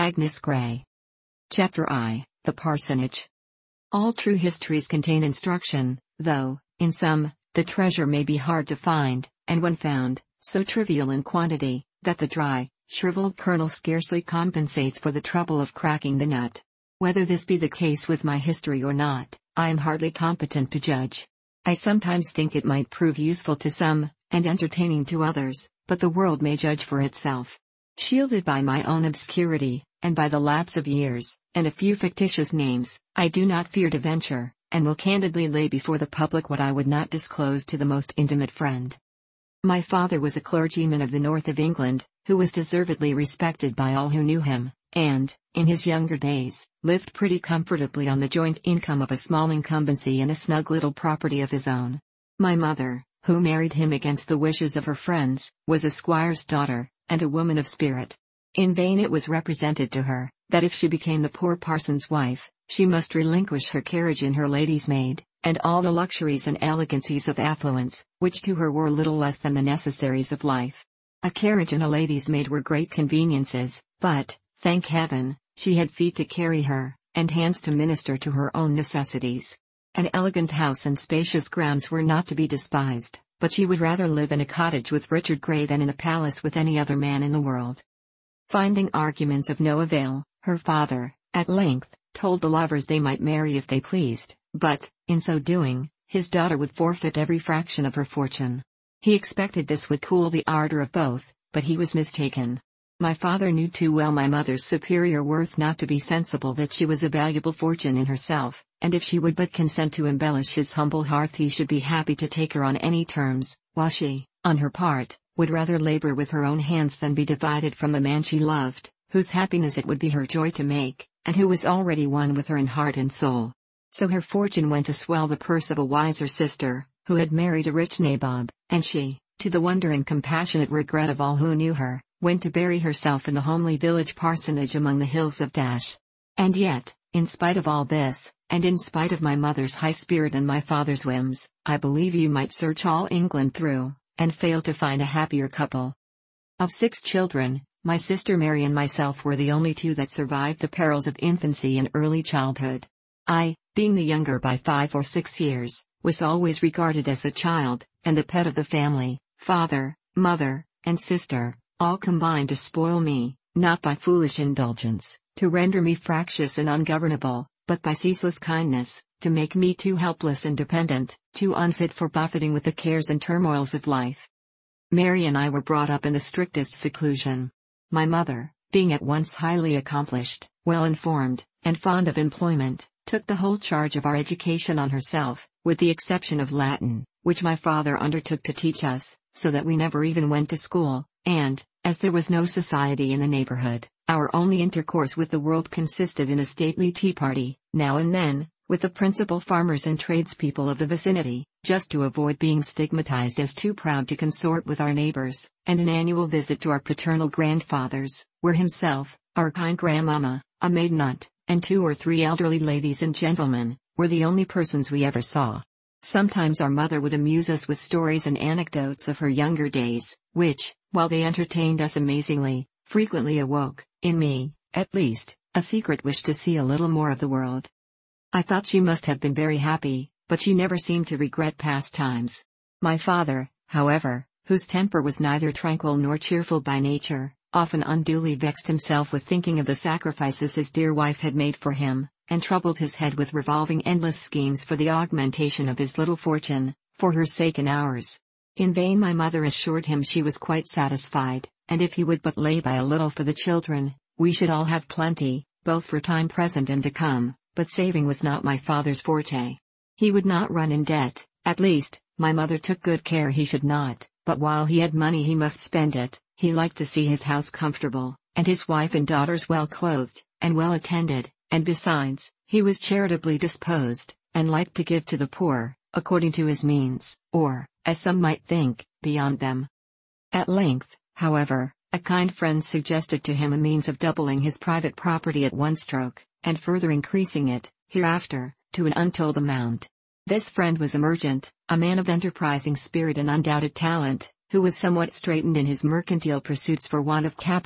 Agnes Grey. Chapter I, The Parsonage. All true histories contain instruction, though, in some, the treasure may be hard to find, and when found, so trivial in quantity, that the dry, shriveled kernel scarcely compensates for the trouble of cracking the nut. Whether this be the case with my history or not, I am hardly competent to judge. I sometimes think it might prove useful to some, and entertaining to others, but the world may judge for itself. Shielded by my own obscurity, and by the lapse of years, and a few fictitious names, I do not fear to venture, and will candidly lay before the public what I would not disclose to the most intimate friend. My father was a clergyman of the north of England, who was deservedly respected by all who knew him, and, in his younger days, lived pretty comfortably on the joint income of a small incumbency and a snug little property of his own. My mother, who married him against the wishes of her friends, was a squire's daughter, and a woman of spirit. In vain it was represented to her, that if she became the poor parson's wife, she must relinquish her carriage in her lady's maid, and all the luxuries and elegancies of affluence, which to her were little less than the necessaries of life. A carriage and a lady's maid were great conveniences, but, thank heaven, she had feet to carry her, and hands to minister to her own necessities. An elegant house and spacious grounds were not to be despised, but she would rather live in a cottage with Richard Grey than in a palace with any other man in the world. Finding arguments of no avail, her father, at length, told the lovers they might marry if they pleased, but, in so doing, his daughter would forfeit every fraction of her fortune. He expected this would cool the ardor of both, but he was mistaken. My father knew too well my mother's superior worth not to be sensible that she was a valuable fortune in herself, and if she would but consent to embellish his humble hearth he should be happy to take her on any terms, while she, on her part, would rather labor with her own hands than be divided from the man she loved, whose happiness it would be her joy to make, and who was already one with her in heart and soul. So her fortune went to swell the purse of a wiser sister, who had married a rich nabob, and she, to the wonder and compassionate regret of all who knew her, went to bury herself in the homely village parsonage among the hills of Dash. And yet, in spite of all this, and in spite of my mother's high spirit and my father's whims, I believe you might search all England through, and fail to find a happier couple. Of 6 children, my sister Mary and myself were the only 2 that survived the perils of infancy and early childhood. I, being the younger by 5 or 6 years, was always regarded as the child, and the pet of the family. Father, mother, and sister, all combined to spoil me, not by foolish indulgence, to render me fractious and ungovernable, but by ceaseless kindness, to make me too helpless and dependent, too unfit for buffeting with the cares and turmoils of life. Mary and I were brought up in the strictest seclusion. My mother, being at once highly accomplished, well-informed, and fond of employment, took the whole charge of our education on herself, with the exception of Latin, which my father undertook to teach us, so that we never even went to school, and, as there was no society in the neighborhood, our only intercourse with the world consisted in a stately tea party, now and then, with the principal farmers and tradespeople of the vicinity, just to avoid being stigmatized as too proud to consort with our neighbors, and an annual visit to our paternal grandfathers, where himself, our kind grandmamma, a maiden aunt, and 2 or 3 elderly ladies and gentlemen, were the only persons we ever saw. Sometimes our mother would amuse us with stories and anecdotes of her younger days, which, while they entertained us amazingly, frequently awoke, in me, at least, a secret wish to see a little more of the world. I thought she must have been very happy, but she never seemed to regret past times. My father, however, whose temper was neither tranquil nor cheerful by nature, often unduly vexed himself with thinking of the sacrifices his dear wife had made for him, and troubled his head with revolving endless schemes for the augmentation of his little fortune, for her sake and ours. In vain my mother assured him she was quite satisfied, and if he would but lay by a little for the children, we should all have plenty, both for time present and to come, but saving was not my father's forte. He would not run in debt, at least, my mother took good care he should not, but while he had money he must spend it. He liked to see his house comfortable, and his wife and daughters well clothed, and well attended, and besides, he was charitably disposed, and liked to give to the poor, according to his means, or, as some might think, beyond them. At length, however, a kind friend suggested to him a means of doubling his private property at one stroke, and further increasing it, hereafter, to an untold amount. This friend was a merchant, a man of enterprising spirit and undoubted talent, who was somewhat straitened in his mercantile pursuits for want of capital,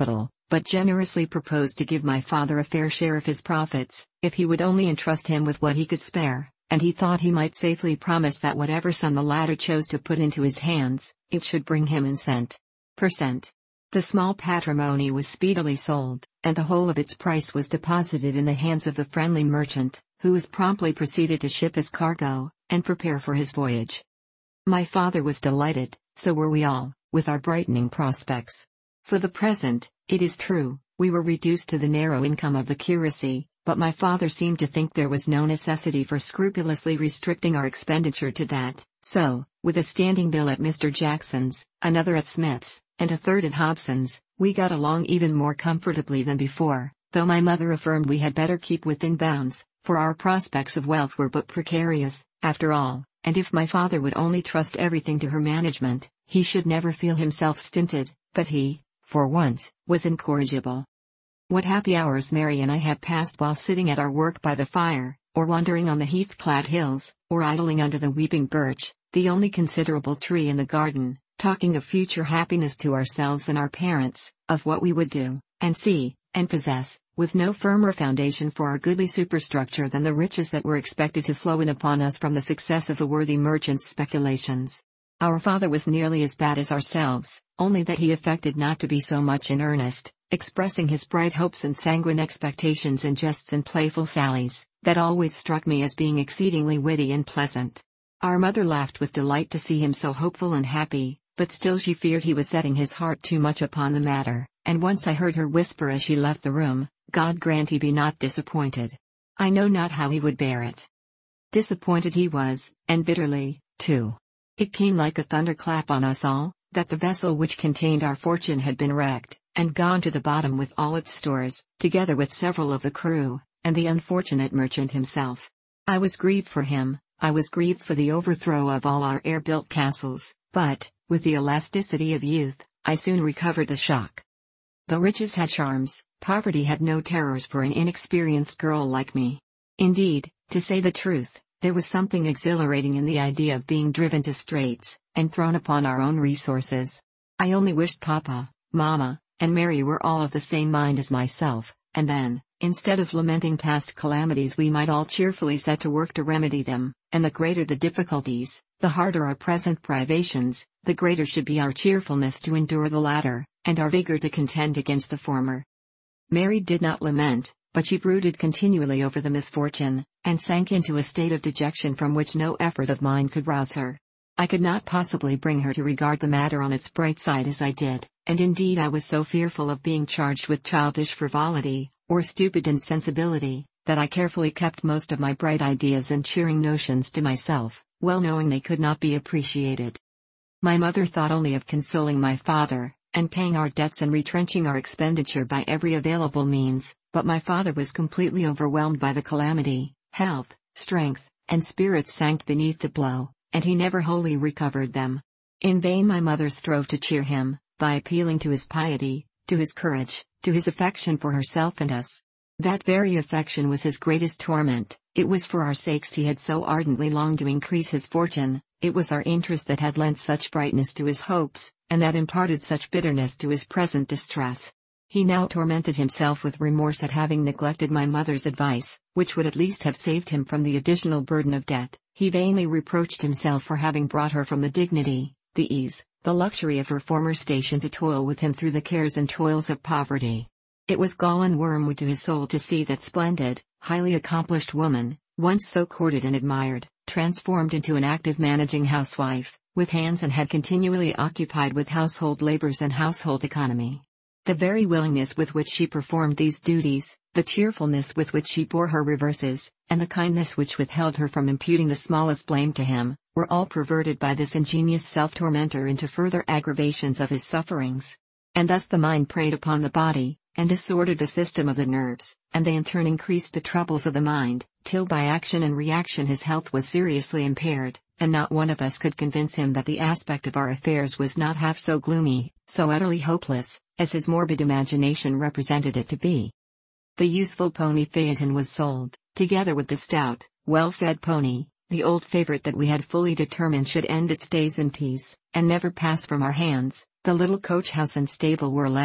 but generously proposed to give my father a fair share of his profits, if he would only entrust him with what he could spare, and he thought he might safely promise that whatever sum the latter chose to put into his hands, it should bring him in cent. Per cent. The small patrimony was speedily sold, and the whole of its price was deposited in the hands of the friendly merchant, who was promptly proceeded to ship his cargo, and prepare for his voyage. My father was delighted, so were we all, with our brightening prospects. For the present, it is true, we were reduced to the narrow income of the curacy, but my father seemed to think there was no necessity for scrupulously restricting our expenditure to that, so, with a standing bill at Mr. Jackson's, another at Smith's, and a third at Hobson's, we got along even more comfortably than before, though my mother affirmed we had better keep within bounds, for our prospects of wealth were but precarious, after all, and if my father would only trust everything to her management, he should never feel himself stinted, but he, for once, was incorrigible. What happy hours Mary and I had passed while sitting at our work by the fire, or wandering on the heath-clad hills, or idling under the weeping birch, the only considerable tree in the garden, talking of future happiness to ourselves and our parents, of what we would do, and see, and possess, with no firmer foundation for our goodly superstructure than the riches that were expected to flow in upon us from the success of the worthy merchant's speculations. Our father was nearly as bad as ourselves, only that he affected not to be so much in earnest, expressing his bright hopes and sanguine expectations in jests and playful sallies, that always struck me as being exceedingly witty and pleasant. Our mother laughed with delight to see him so hopeful and happy, but still she feared he was setting his heart too much upon the matter, and once I heard her whisper as she left the room, "God grant he be not disappointed. I know not how he would bear it." Disappointed he was, and bitterly, too. It came like a thunderclap on us all, that the vessel which contained our fortune had been wrecked, and gone to the bottom with all its stores, together with several of the crew, and the unfortunate merchant himself. I was grieved for him, I was grieved for the overthrow of all our air-built castles, but, with the elasticity of youth, I soon recovered the shock. Though riches had charms, poverty had no terrors for an inexperienced girl like me. Indeed, to say the truth, there was something exhilarating in the idea of being driven to straits, and thrown upon our own resources. I only wished Papa, Mama, and Mary were all of the same mind as myself, and then, instead of lamenting past calamities, we might all cheerfully set to work to remedy them, and the greater the difficulties, the harder our present privations, the greater should be our cheerfulness to endure the latter, and our vigor to contend against the former. Mary did not lament, but she brooded continually over the misfortune, and sank into a state of dejection from which no effort of mine could rouse her. I could not possibly bring her to regard the matter on its bright side as I did, and indeed I was so fearful of being charged with childish frivolity, or stupid insensibility, that I carefully kept most of my bright ideas and cheering notions to myself, well knowing they could not be appreciated. My mother thought only of consoling my father, and paying our debts and retrenching our expenditure by every available means, but my father was completely overwhelmed by the calamity. Health, strength, and spirits sank beneath the blow, and he never wholly recovered them. In vain my mother strove to cheer him, by appealing to his piety, to his courage, to his affection for herself and us. That very affection was his greatest torment. It was for our sakes he had so ardently longed to increase his fortune, it was our interest that had lent such brightness to his hopes, and that imparted such bitterness to his present distress. He now tormented himself with remorse at having neglected my mother's advice, which would at least have saved him from the additional burden of debt. He vainly reproached himself for having brought her from the dignity, the ease, the luxury of her former station to toil with him through the cares and toils of poverty. It was gall and wormwood to his soul to see that splendid, highly accomplished woman, once so courted and admired, transformed into an active managing housewife, with hands and head continually occupied with household labors and household economy. The very willingness with which she performed these duties, the cheerfulness with which she bore her reverses, and the kindness which withheld her from imputing the smallest blame to him, were all perverted by this ingenious self-tormentor into further aggravations of his sufferings. And thus the mind preyed upon the body, and disordered the system of the nerves, and they in turn increased the troubles of the mind, till by action and reaction his health was seriously impaired, and not one of us could convince him that the aspect of our affairs was not half so gloomy, so utterly hopeless, as his morbid imagination represented it to be. The useful pony Phaeton was sold, together with the stout, well-fed pony, the old favorite that we had fully determined should end its days in peace, and never pass from our hands. The little coach house and stable were let,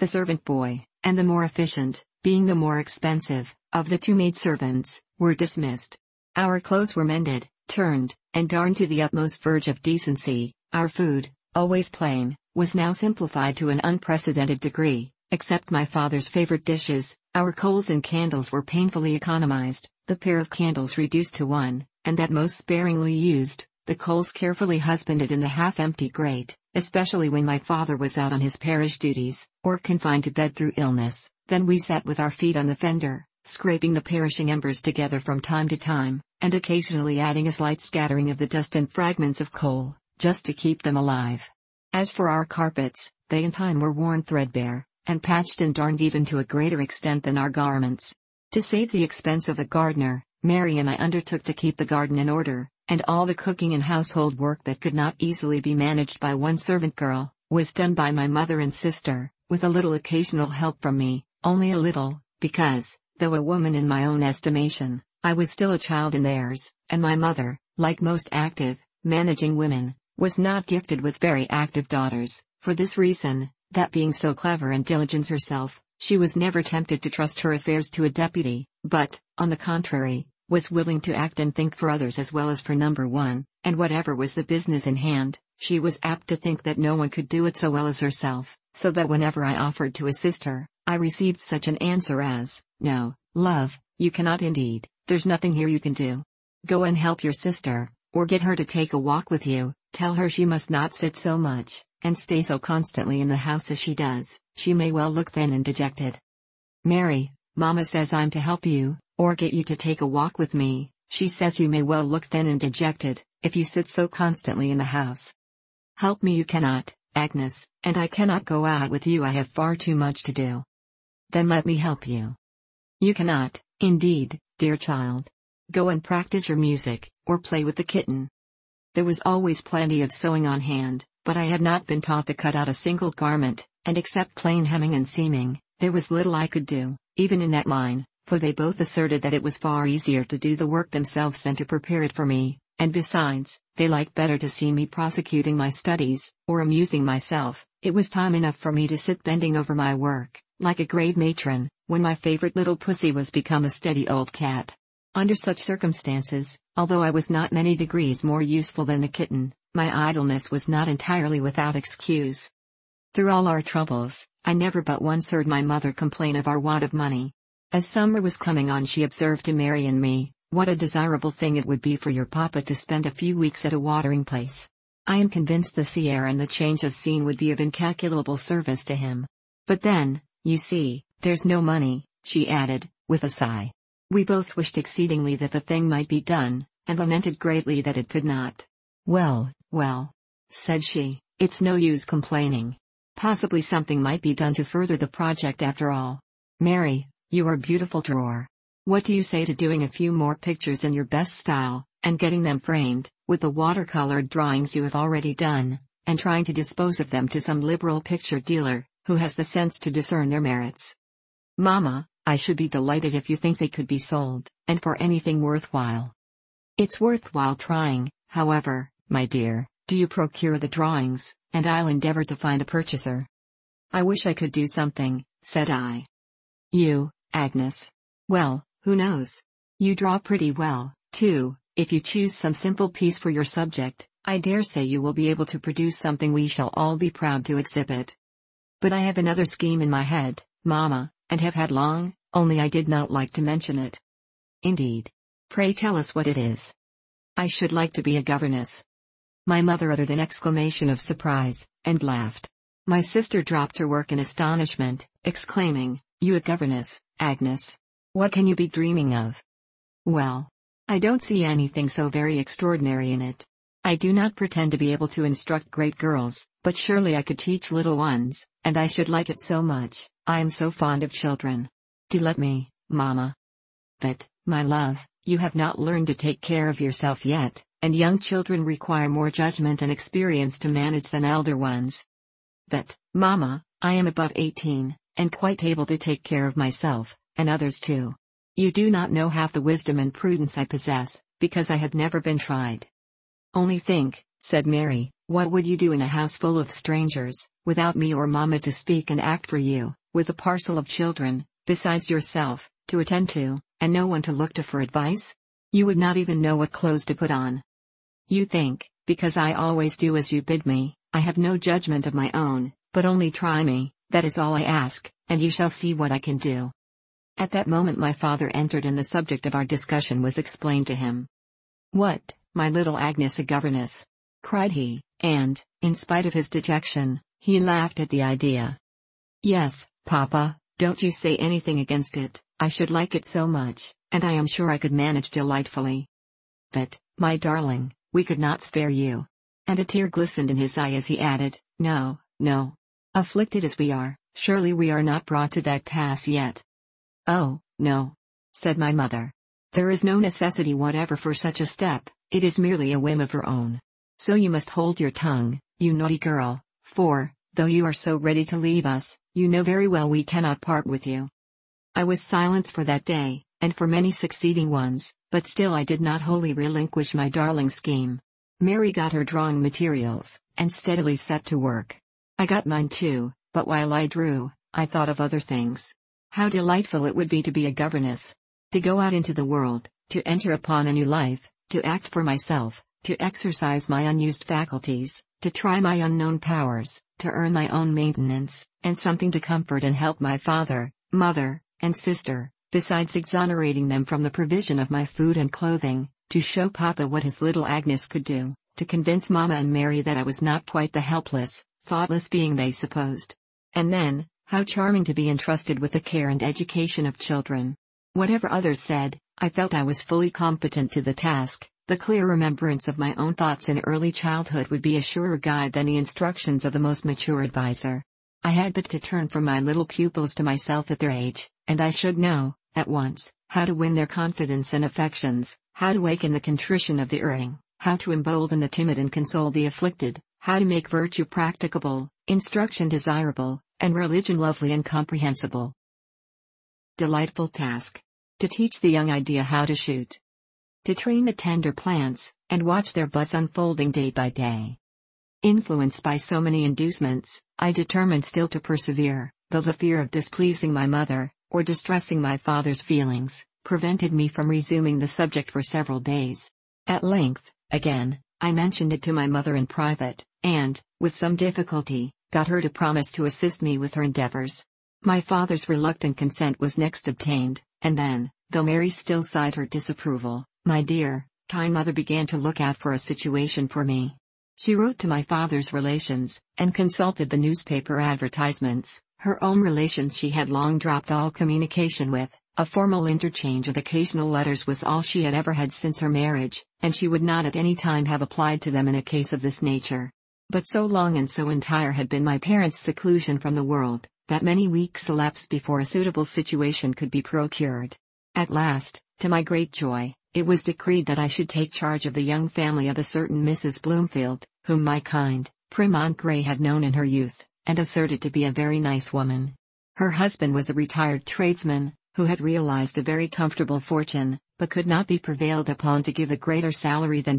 the servant boy, and the more efficient, being the more expensive, of the two maidservants, were dismissed. Our clothes were mended, turned, and darned to the utmost verge of decency. Our food, always plain, was now simplified to an unprecedented degree. Except my father's favorite dishes, our coals and candles were painfully economized, the pair of candles reduced to one, and that most sparingly used, the coals carefully husbanded in the half-empty grate, especially when my father was out on his parish duties, or confined to bed through illness. Then we sat with our feet on the fender, scraping the perishing embers together from time to time, and occasionally adding a slight scattering of the dust and fragments of coal, just to keep them alive. As for our carpets, they in time were worn threadbare, and patched and darned even to a greater extent than our garments. To save the expense of a gardener, Mary and I undertook to keep the garden in order, and all the cooking and household work that could not easily be managed by one servant girl, was done by my mother and sister, with a little occasional help from me, only a little, because, though a woman in my own estimation, I was still a child in theirs, and my mother, like most active, managing women, was not gifted with very active daughters. For this reason, that being so clever and diligent herself, she was never tempted to trust her affairs to a deputy, but, on the contrary, was willing to act and think for others as well as for number one, and whatever was the business in hand, she was apt to think that no one could do it so well as herself, so that whenever I offered to assist her, I received such an answer as, "No, love, you cannot indeed, there's nothing here you can do. Go and help your sister, or get her to take a walk with you, tell her she must not sit so much, and stay so constantly in the house as she does, she may well look thin and dejected. Mary, Mama says I'm to help you, or get you to take a walk with me, she says you may well look thin and dejected, if you sit so constantly in the house. Help me you cannot, Agnes, and I cannot go out with you, I have far too much to do." "Then let me help you." "You cannot, indeed, dear child. Go and practice your music, or play with the kitten." There was always plenty of sewing on hand, but I had not been taught to cut out a single garment, and except plain hemming and seaming, there was little I could do, even in that line, for they both asserted that it was far easier to do the work themselves than to prepare it for me, and besides, they liked better to see me prosecuting my studies, or amusing myself. It was time enough for me to sit bending over my work, like a grave matron, when my favorite little pussy was become a steady old cat. Under such circumstances, although I was not many degrees more useful than the kitten, my idleness was not entirely without excuse. Through all our troubles, I never but once heard my mother complain of our want of money. As summer was coming on, she observed to Mary and me, "What a desirable thing it would be for your papa to spend a few weeks at a watering place. I am convinced the sea air and the change of scene would be of incalculable service to him. But then, you see, there's no money," she added, with a sigh. We both wished exceedingly that the thing might be done, and lamented greatly that it could not. Well, said she, "it's no use complaining. Possibly something might be done to further the project after all. Mary, you are beautiful drawer. What do you say to doing a few more pictures in your best style, and getting them framed, with the watercolored drawings you have already done, and trying to dispose of them to some liberal picture dealer, who has the sense to discern their merits? Mama, I should be delighted if you think they could be sold, and for anything worthwhile. It's worthwhile trying, however, my dear. Do you procure the drawings, and I'll endeavor to find a purchaser." "I wish I could do something," said I. "You, Agnes? Well, who knows? You draw pretty well, too. If you choose some simple piece for your subject, I dare say you will be able to produce something we shall all be proud to exhibit. But I have another scheme in my head, Mamma, and have had long, only I did not like to mention it." "Indeed? Pray tell us what it is." "I should like to be a governess." My mother uttered an exclamation of surprise, and laughed. My sister dropped her work in astonishment, exclaiming, "You a governess, Agnes? What can you be dreaming of?" "Well, I don't see anything so very extraordinary in it. I do not pretend to be able to instruct great girls, but surely I could teach little ones, and I should like it so much. I am so fond of children. Do let me, Mamma." "But, my love, you have not learned to take care of yourself yet, and young children require more judgment and experience to manage than elder ones." "But, Mamma, I am above 18, and quite able to take care of myself, and others too. You do not know half the wisdom and prudence I possess, because I have never been tried." "Only think," said Mary, What would you do in a house full of strangers, without me or Mama to speak and act for you, with a parcel of children, besides yourself, to attend to, and no one to look to for advice? You would not even know what clothes to put on. You think, because I always do as you bid me, I have no judgment of my own, but only try me, that is all I ask, and you shall see what I can do." At that moment my father entered and the subject of our discussion was explained to him. "What, my little Agnes a governess?" cried he, and, in spite of his dejection, he laughed at the idea. "Yes, Papa, don't you say anything against it, I should like it so much, and I am sure I could manage delightfully. But, my darling, we could not spare you." And a tear glistened in his eye as he added, "No, no. Afflicted as we are, surely we are not brought to that pass yet." "Oh, no," said my mother. "There is no necessity whatever for such a step, it is merely a whim of her own. So you must hold your tongue, you naughty girl, for, though you are so ready to leave us, you know very well we cannot part with you." I was silenced for that day, and for many succeeding ones, but still I did not wholly relinquish my darling scheme. Mary got her drawing materials, and steadily set to work. I got mine too, but while I drew, I thought of other things. How delightful it would be to be a governess! To go out into the world, to enter upon a new life, to act for myself, to exercise my unused faculties, to try my unknown powers, to earn my own maintenance, and something to comfort and help my father, mother, and sister, besides exonerating them from the provision of my food and clothing, to show Papa what his little Agnes could do, to convince Mama and Mary that I was not quite the helpless, thoughtless being they supposed. And then, how charming to be entrusted with the care and education of children. Whatever others said, I felt I was fully competent to the task. The clear remembrance of my own thoughts in early childhood would be a surer guide than the instructions of the most mature adviser. I had but to turn from my little pupils to myself at their age, and I should know, at once, how to win their confidence and affections, how to waken the contrition of the erring, how to embolden the timid and console the afflicted, how to make virtue practicable, instruction desirable, and religion lovely and comprehensible. Delightful task. To teach the young idea how to shoot. To train the tender plants, and watch their buds unfolding day by day. Influenced by so many inducements, I determined still to persevere, though the fear of displeasing my mother, or distressing my father's feelings, prevented me from resuming the subject for several days. At length, again, I mentioned it to my mother in private, and, with some difficulty, got her to promise to assist me with her endeavors. My father's reluctant consent was next obtained, and then, though Mary still sighed her disapproval, my dear, kind mother began to look out for a situation for me. She wrote to my father's relations, and consulted the newspaper advertisements. Her own relations she had long dropped all communication with. A formal interchange of occasional letters was all she had ever had since her marriage, and she would not at any time have applied to them in a case of this nature. But so long and so entire had been my parents' seclusion from the world, that many weeks elapsed before a suitable situation could be procured. At last, to my great joy, it was decreed that I should take charge of the young family of a certain Mrs. Bloomfield, whom my kind, prim Aunt Gray had known in her youth, and asserted to be a very nice woman. Her husband was a retired tradesman, who had realized a very comfortable fortune, but could not be prevailed upon to give a greater salary than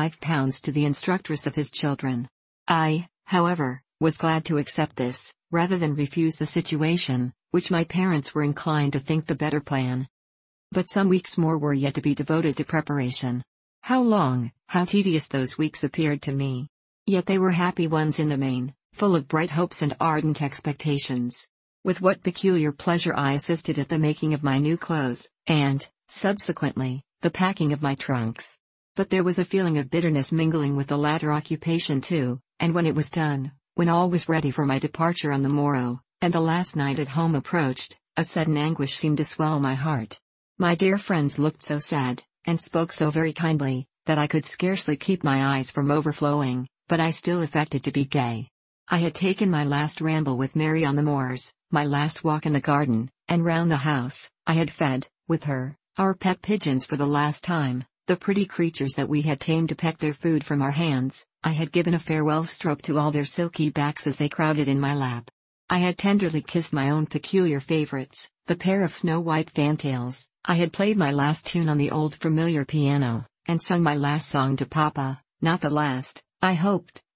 £25 to the instructress of his children. I, however, was glad to accept this, rather than refuse the situation, which my parents were inclined to think the better plan. But some weeks more were yet to be devoted to preparation. How long, how tedious those weeks appeared to me! Yet they were happy ones in the main, full of bright hopes and ardent expectations. With what peculiar pleasure I assisted at the making of my new clothes, and, subsequently, the packing of my trunks. But there was a feeling of bitterness mingling with the latter occupation too, and when it was done, when all was ready for my departure on the morrow, and the last night at home approached, a sudden anguish seemed to swell my heart. My dear friends looked so sad, and spoke so very kindly, that I could scarcely keep my eyes from overflowing, but I still affected to be gay. I had taken my last ramble with Mary on the moors, my last walk in the garden, and round the house. I had fed, with her, our pet pigeons for the last time, the pretty creatures that we had tamed to peck their food from our hands. I had given a farewell stroke to all their silky backs as they crowded in my lap. I had tenderly kissed my own peculiar favorites, the pair of snow-white fantails. I had played my last tune on the old familiar piano, and sung my last song to Papa, not the last, I hoped,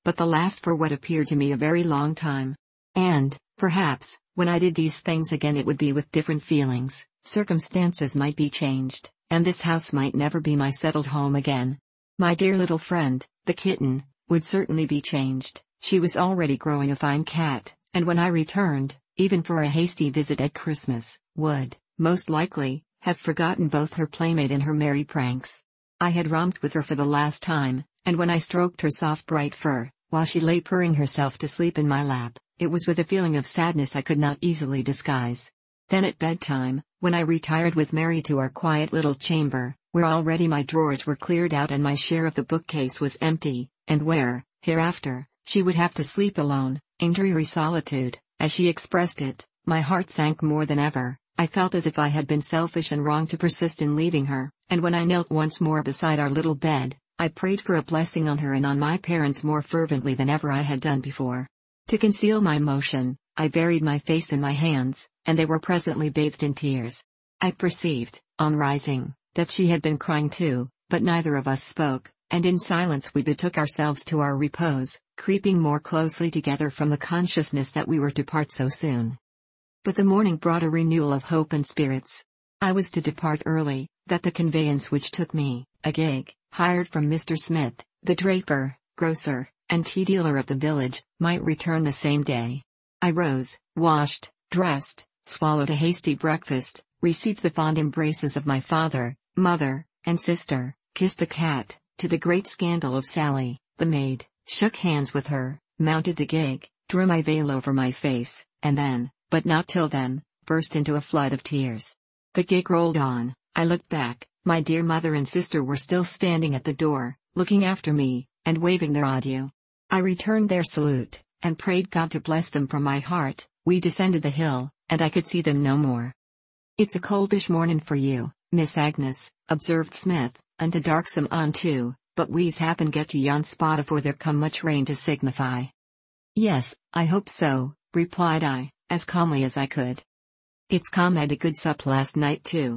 but the last for what appeared to me a very long time. And, perhaps, when I did these things again it would be with different feelings, circumstances might be changed, and this house might never be my settled home again. My dear little friend, the kitten, would certainly be changed. She was already growing a fine cat, and when I returned, even for a hasty visit at Christmas, would, most likely, have forgotten both her playmate and her merry pranks. I had romped with her for the last time, and when I stroked her soft bright fur, while she lay purring herself to sleep in my lap, it was with a feeling of sadness I could not easily disguise. Then at bedtime, when I retired with Mary to our quiet little chamber, where already my drawers were cleared out and my share of the bookcase was empty, and where, hereafter, she would have to sleep alone, in dreary solitude, as she expressed it, my heart sank more than ever. I felt as if I had been selfish and wrong to persist in leaving her, and when I knelt once more beside our little bed, I prayed for a blessing on her and on my parents more fervently than ever I had done before. To conceal my emotion, I buried my face in my hands, and they were presently bathed in tears. I perceived, on rising, that she had been crying too, but neither of us spoke, and in silence we betook ourselves to our repose, creeping more closely together from the consciousness that we were to part so soon. But the morning brought a renewal of hope and spirits. I was to depart early, that the conveyance which took me, a gig, hired from Mr. Smith, the draper, grocer, and tea dealer of the village, might return the same day. I rose, washed, dressed, swallowed a hasty breakfast, received the fond embraces of my father, mother, and sister, kissed the cat, to the great scandal of Sally, the maid, shook hands with her, mounted the gig, drew my veil over my face, and then, but not till then, burst into a flood of tears. The gig rolled on, I looked back, my dear mother and sister were still standing at the door, looking after me, and waving their adieu. I returned their salute, and prayed God to bless them from my heart. We descended the hill, and I could see them no more. "It's a coldish mornin' for you, Miss Agnes," observed Smith, "and a darksome un too, but we's happen get to yon spot afore there come much rain to signify." "Yes, I hope so," replied I, as calmly as I could. "It's come had a good sup last night too."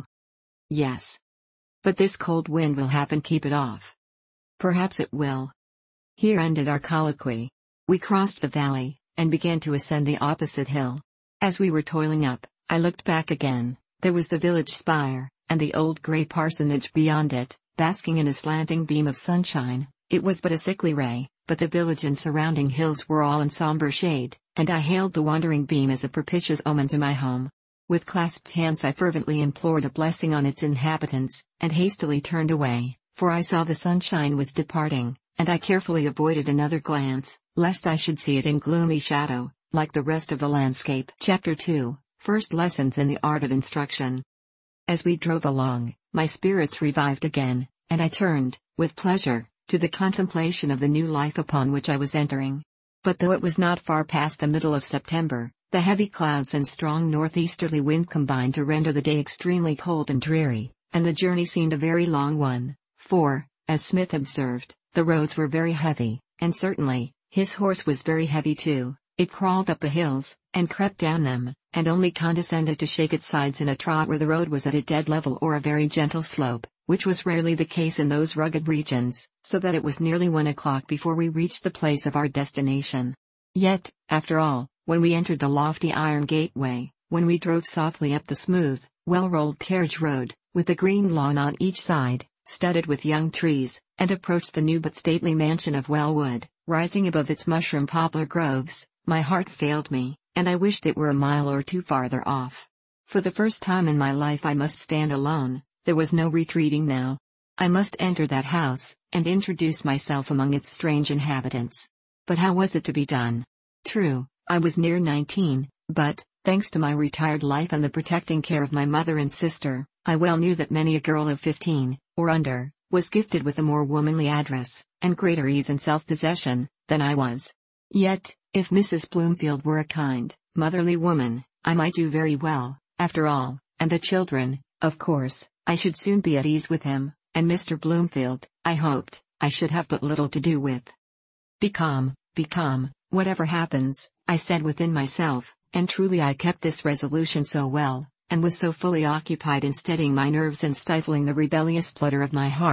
"Yes. But this cold wind will happen keep it off." "Perhaps it will." Here ended our colloquy. We crossed the valley, and began to ascend the opposite hill. As we were toiling up, I looked back again. There was the village spire, and the old grey parsonage beyond it, basking in a slanting beam of sunshine. It was but a sickly ray, but the village and surrounding hills were all in sombre shade, and I hailed the wandering beam as a propitious omen to my home. With clasped hands I fervently implored a blessing on its inhabitants, and hastily turned away, for I saw the sunshine was departing, and I carefully avoided another glance, lest I should see it in gloomy shadow, like the rest of the landscape. Chapter 2, First Lessons in the Art of Instruction. As we drove along, my spirits revived again, and I turned, with pleasure, to the contemplation of the new life upon which I was entering. But though it was not far past the middle of September, the heavy clouds and strong northeasterly wind combined to render the day extremely cold and dreary, and the journey seemed a very long one, for, as Smith observed, the roads were very heavy, and certainly, his horse was very heavy too. It crawled up the hills, and crept down them, and only condescended to shake its sides in a trot where the road was at a dead level or a very gentle slope, which was rarely the case in those rugged regions, so that it was nearly 1 o'clock before we reached the place of our destination. Yet, after all, when we entered the lofty iron gateway, when we drove softly up the smooth, well-rolled carriage road, with the green lawn on each side, studded with young trees, and approached the new but stately mansion of Wellwood, rising above its mushroom poplar groves, my heart failed me, and I wished it were a mile or two farther off. For the first time in my life I must stand alone. There was no retreating now. I must enter that house, and introduce myself among its strange inhabitants. But how was it to be done? True, I was near 19, but, thanks to my retired life and the protecting care of my mother and sister, I well knew that many a girl of 15, or under, was gifted with a more womanly address, and greater ease and self-possession, than I was. Yet, if Mrs. Bloomfield were a kind, motherly woman, I might do very well, after all, and the children, of course, I should soon be at ease with him, and Mr. Bloomfield, I hoped, I should have but little to do with. Be calm, whatever happens, I said within myself, and truly I kept this resolution so well, and was so fully occupied in steadying my nerves and stifling the rebellious flutter of my heart,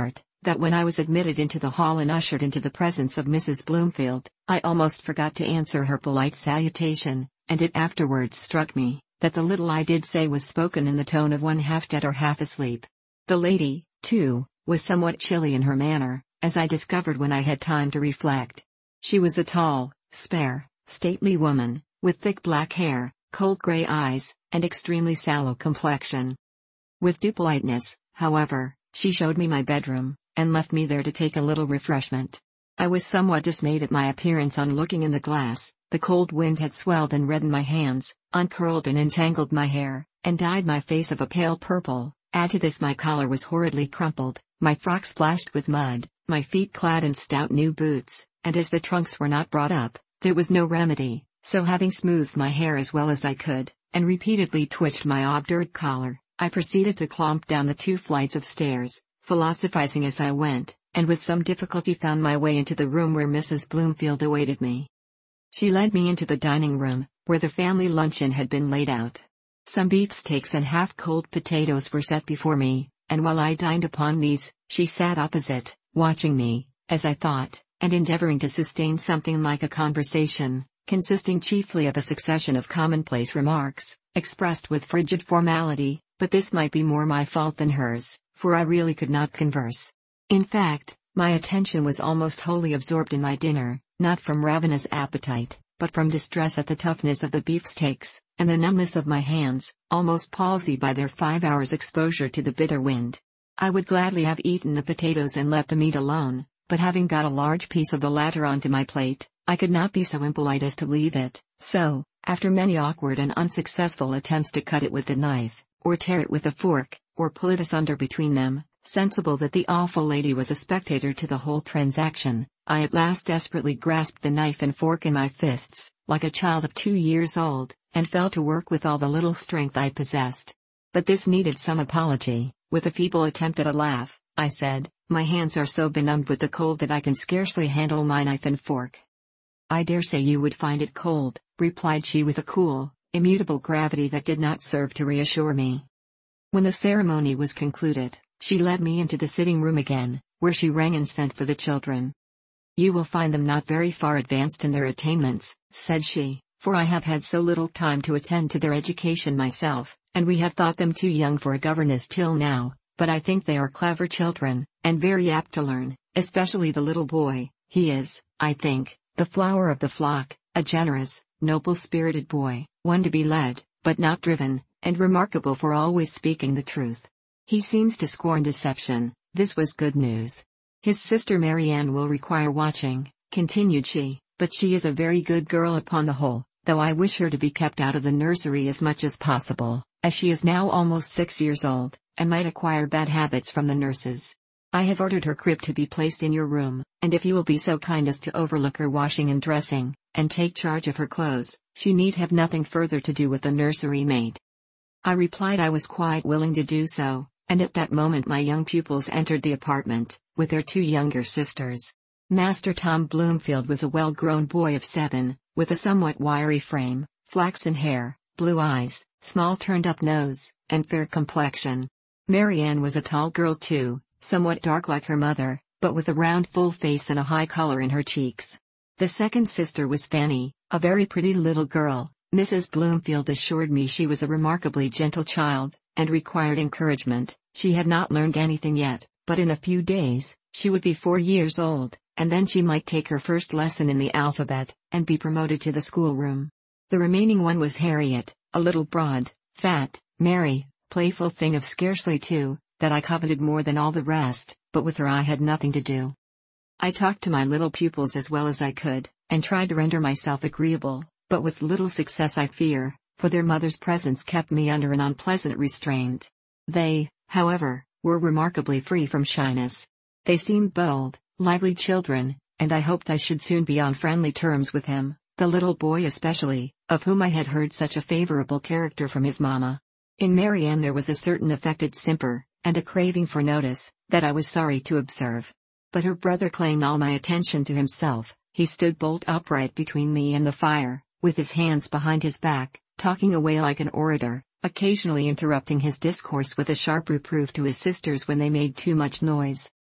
that when I was admitted into the hall and ushered into the presence of Mrs. Bloomfield, I almost forgot to answer her polite salutation, and it afterwards struck me that the little I did say was spoken in the tone of one half dead or half asleep. The lady, too, was somewhat chilly in her manner, as I discovered when I had time to reflect. She was a tall, spare, stately woman, with thick black hair, cold gray eyes, and extremely sallow complexion. With due politeness, however, she showed me my bedroom, and left me there to take a little refreshment. I was somewhat dismayed at my appearance on looking in the glass. The cold wind had swelled and reddened my hands, uncurled and entangled my hair, and dyed my face of a pale purple. Add to this my collar was horridly crumpled, my frock splashed with mud, my feet clad in stout new boots, and as the trunks were not brought up, there was no remedy, so having smoothed my hair as well as I could, and repeatedly twitched my obdurate collar, I proceeded to clomp down the 2 flights of stairs, philosophizing as I went, and with some difficulty found my way into the room where Mrs. Bloomfield awaited me. She led me into the dining room, where the family luncheon had been laid out. Some beefsteaks and half-cold potatoes were set before me, and while I dined upon these, she sat opposite, watching me, as I thought, and endeavoring to sustain something like a conversation, consisting chiefly of a succession of commonplace remarks, expressed with frigid formality, but this might be more my fault than hers, for I really could not converse. In fact, my attention was almost wholly absorbed in my dinner, not from ravenous appetite, but from distress at the toughness of the beefsteaks, and the numbness of my hands, almost palsied by their 5 hours' exposure to the bitter wind. I would gladly have eaten the potatoes and let the meat alone, but having got a large piece of the latter onto my plate, I could not be so impolite as to leave it, so, after many awkward and unsuccessful attempts to cut it with the knife, or tear it with a fork, or pull it asunder between them, sensible that the awful lady was a spectator to the whole transaction, I at last desperately grasped the knife and fork in my fists, like a child of 2 years old, and fell to work with all the little strength I possessed. But this needed some apology. With a feeble attempt at a laugh, I said, "My hands are so benumbed with the cold that I can scarcely handle my knife and fork." "I dare say you would find it cold," replied she with a cool, immutable gravity that did not serve to reassure me. When the ceremony was concluded, she led me into the sitting room again, where she rang and sent for the children. "You will find them not very far advanced in their attainments," said she, "for I have had so little time to attend to their education myself, and we have thought them too young for a governess till now, but I think they are clever children, and very apt to learn, especially the little boy. He is, I think, the flower of the flock, a generous, noble-spirited boy, one to be led, but not driven, and remarkable for always speaking the truth. He seems to scorn deception." This was good news. "His sister Marianne will require watching," continued she, "but she is a very good girl upon the whole, though I wish her to be kept out of the nursery as much as possible, as she is now almost 6 years old, and might acquire bad habits from the nurses. I have ordered her crib to be placed in your room, and if you will be so kind as to overlook her washing and dressing, and take charge of her clothes, she need have nothing further to do with the nursery maid." I replied I was quite willing to do so, and at that moment my young pupils entered the apartment, with their 2 younger sisters. Master Tom Bloomfield was a well-grown boy of 7, with a somewhat wiry frame, flaxen hair, blue eyes, small turned-up nose, and fair complexion. Marianne was a tall girl too, somewhat dark like her mother, but with a round full face and a high color in her cheeks. The second sister was Fanny, a very pretty little girl. Mrs. Bloomfield assured me she was a remarkably gentle child, and required encouragement. She had not learned anything yet, but in a few days, she would be 4 years old, and then she might take her first lesson in the alphabet, and be promoted to the schoolroom. The remaining one was Harriet, a little broad, fat, merry, playful thing of scarcely 2, that I coveted more than all the rest, but with her I had nothing to do. I talked to my little pupils as well as I could, and tried to render myself agreeable, but with little success I fear, for their mother's presence kept me under an unpleasant restraint. They, however, were remarkably free from shyness. They seemed bold, lively children, and I hoped I should soon be on friendly terms with him, the little boy especially, of whom I had heard such a favorable character from his mamma. In Marianne there was a certain affected simper, and a craving for notice, that I was sorry to observe. But her brother claimed all my attention to himself. He stood bolt upright between me and the fire, with his hands behind his back, talking away like an orator, occasionally interrupting his discourse with a sharp reproof to his sisters when they made too much noise.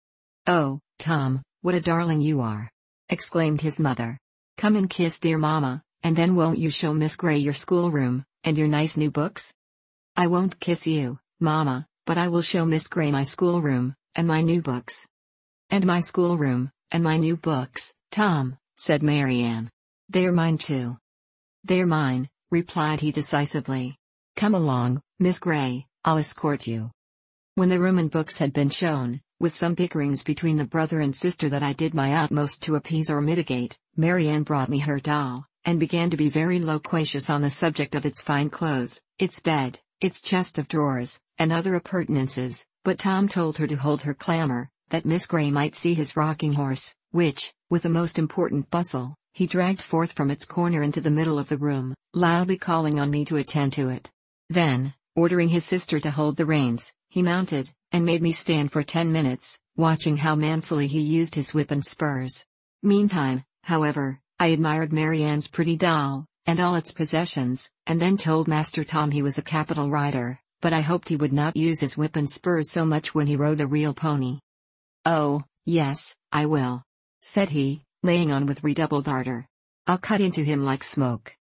"Oh, Tom, what a darling you are!" exclaimed his mother. "Come and kiss dear Mama, and then won't you show Miss Gray your schoolroom, and your nice new books?" "I won't kiss you, Mama, but I will show Miss Gray my schoolroom, and my new books." "And my schoolroom, and my new books, Tom," said Marianne. "They are mine too." "They are mine," replied he decisively. "Come along, Miss Gray, I'll escort you." When the room and books had been shown, with some bickerings between the brother and sister that I did my utmost to appease or mitigate, Marianne brought me her doll, and began to be very loquacious on the subject of its fine clothes, its bed, its chest of drawers, and other appurtenances, but Tom told her to hold her clamor, that Miss Gray might see his rocking horse, which, with a most important bustle, he dragged forth from its corner into the middle of the room, loudly calling on me to attend to it. Then, ordering his sister to hold the reins, he mounted, and made me stand for 10 minutes, watching how manfully he used his whip and spurs. Meantime, however, I admired Marianne's pretty doll, and all its possessions, and then told Master Tom he was a capital rider, but I hoped he would not use his whip and spurs so much when he rode a real pony. "Oh, yes, I will," said he, laying on with redoubled ardor. "I'll cut into him like smoke.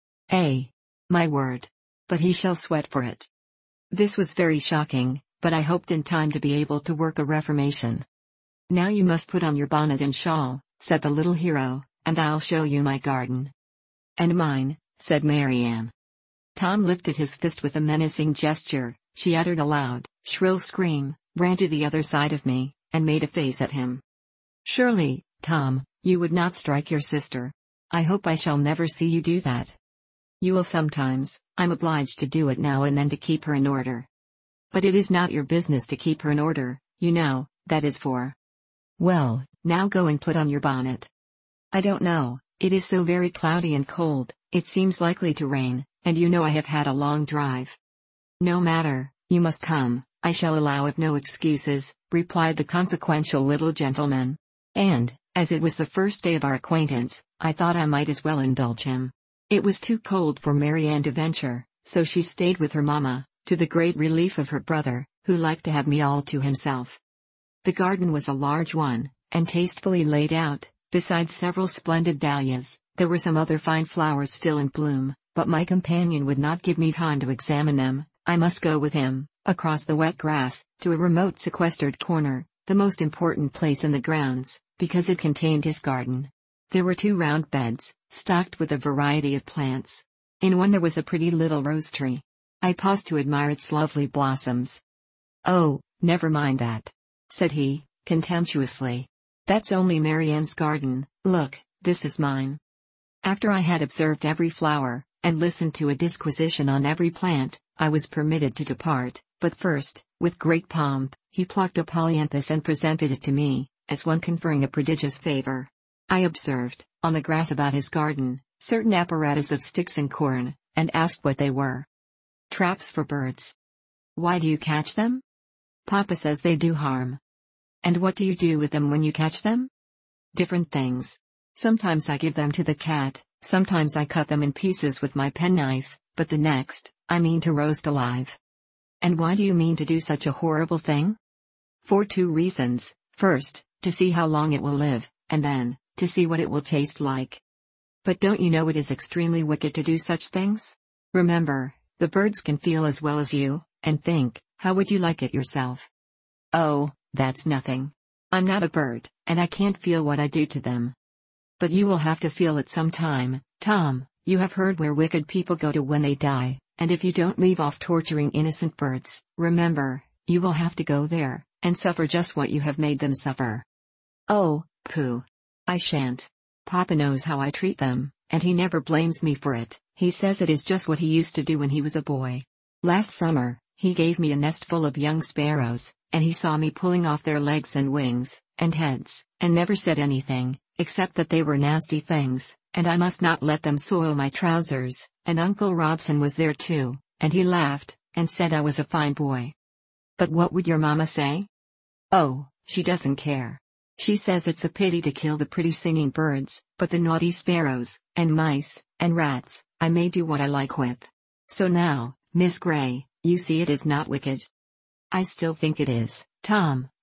My word. But he shall sweat for it." This was very shocking, but I hoped in time to be able to work a reformation. "Now you must put on your bonnet and shawl," said the little hero, "and I'll show you my garden." "And mine," said Marianne. Tom lifted his fist with a menacing gesture. She uttered a loud, shrill scream, ran to the other side of me, and made a face at him. "Surely, Tom, you would not strike your sister. I hope I shall never see you do that." "You will sometimes. I'm obliged to do it now and then to keep her in order." "But it is not your business to keep her in order, you know, that is for—" "Well, now go and put on your bonnet." "I don't know, it is so very cloudy and cold, it seems likely to rain, and you know I have had a long drive." "No matter, you must come, I shall allow of no excuses," replied the consequential little gentleman. And, as it was the first day of our acquaintance, I thought I might as well indulge him. It was too cold for Marianne to venture, so she stayed with her mamma, to the great relief of her brother, who liked to have me all to himself. The garden was a large one, and tastefully laid out. Besides several splendid dahlias, there were some other fine flowers still in bloom, but my companion would not give me time to examine them. I must go with him, across the wet grass, to a remote sequestered corner, the most important place in the grounds, because it contained his garden. There were 2 round beds, stocked with a variety of plants. In one there was a pretty little rose tree. I paused to admire its lovely blossoms. "Oh, never mind that," said he, contemptuously. "That's only Marianne's garden. Look, this is mine." After I had observed every flower, and listened to a disquisition on every plant, I was permitted to depart, but first, with great pomp, he plucked a polyanthus and presented it to me, as one conferring a prodigious favor. I observed, on the grass about his garden, certain apparatus of sticks and corn, and asked what they were. "Traps for birds." "Why do you catch them?" "Papa says they do harm." "And what do you do with them when you catch them?" "Different things. Sometimes I give them to the cat, sometimes I cut them in pieces with my penknife, but the next, I mean to roast alive." "And why do you mean to do such a horrible thing?" "For 2 reasons. First, to see how long it will live, and then, to see what it will taste like." "But don't you know it is extremely wicked to do such things? Remember, the birds can feel as well as you, and think, how would you like it yourself?" "Oh, that's nothing. I'm not a bird, and I can't feel what I do to them." "But you will have to feel it some time, Tom. You have heard where wicked people go to when they die, and if you don't leave off torturing innocent birds, remember, you will have to go there, and suffer just what you have made them suffer." "Oh, pooh. I shan't. Papa knows how I treat them, and he never blames me for it. He says it is just what he used to do when he was a boy. Last summer, he gave me a nest full of young sparrows, and he saw me pulling off their legs and wings, and heads, and never said anything, except that they were nasty things, and I must not let them soil my trousers, and Uncle Robson was there too, and he laughed, and said I was a fine boy." "But what would your mamma say?" "Oh, she doesn't care. She says it's a pity to kill the pretty singing birds, but the naughty sparrows, and mice, and rats, I may do what I like with. So now, Miss Gray, you see it is not wicked." "I still think it is, Tom,